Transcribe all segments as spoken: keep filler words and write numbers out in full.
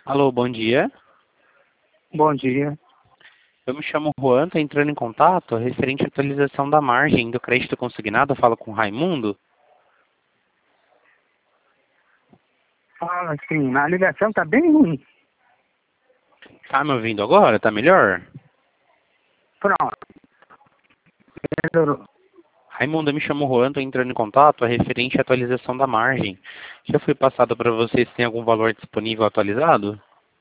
Alô, bom dia. Bom dia. Eu me chamo Juan, estou entrando em contato referente à atualização da margem do crédito consignado. Eu falo com o Raimundo. Fala assim, a ligação tá bem ruim. Tá me ouvindo agora? Tá melhor? Pronto, melhorou. Raimundo, eu me chamo Juan, estou entrando em contato referente à atualização da margem. Já foi passado para você se tem algum valor disponível atualizado?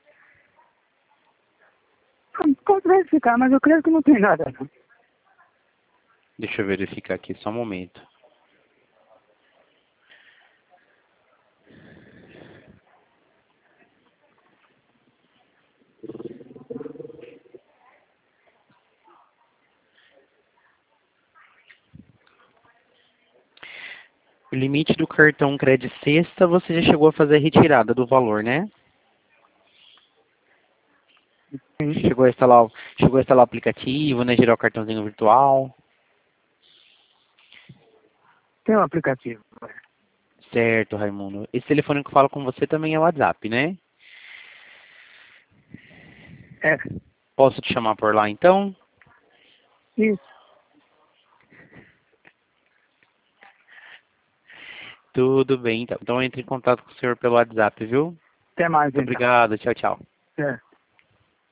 Pode verificar, mas eu creio que não tem nada, não. Deixa eu verificar aqui, só um momento. O limite do cartão Crédito Sexta, você já chegou a fazer a retirada do valor, né? Sim. Chegou a instalar, o- chegou a instalar o aplicativo, né? Gerar o cartãozinho virtual. Tem um aplicativo. Certo, Raimundo. Esse telefone que eu falo com você também é o WhatsApp, né? É, Posso te chamar por lá, então? isso. Tudo bem, então. Então entre em contato com o senhor pelo WhatsApp, viu? Até mais Muito então. obrigado. Tchau, tchau. É.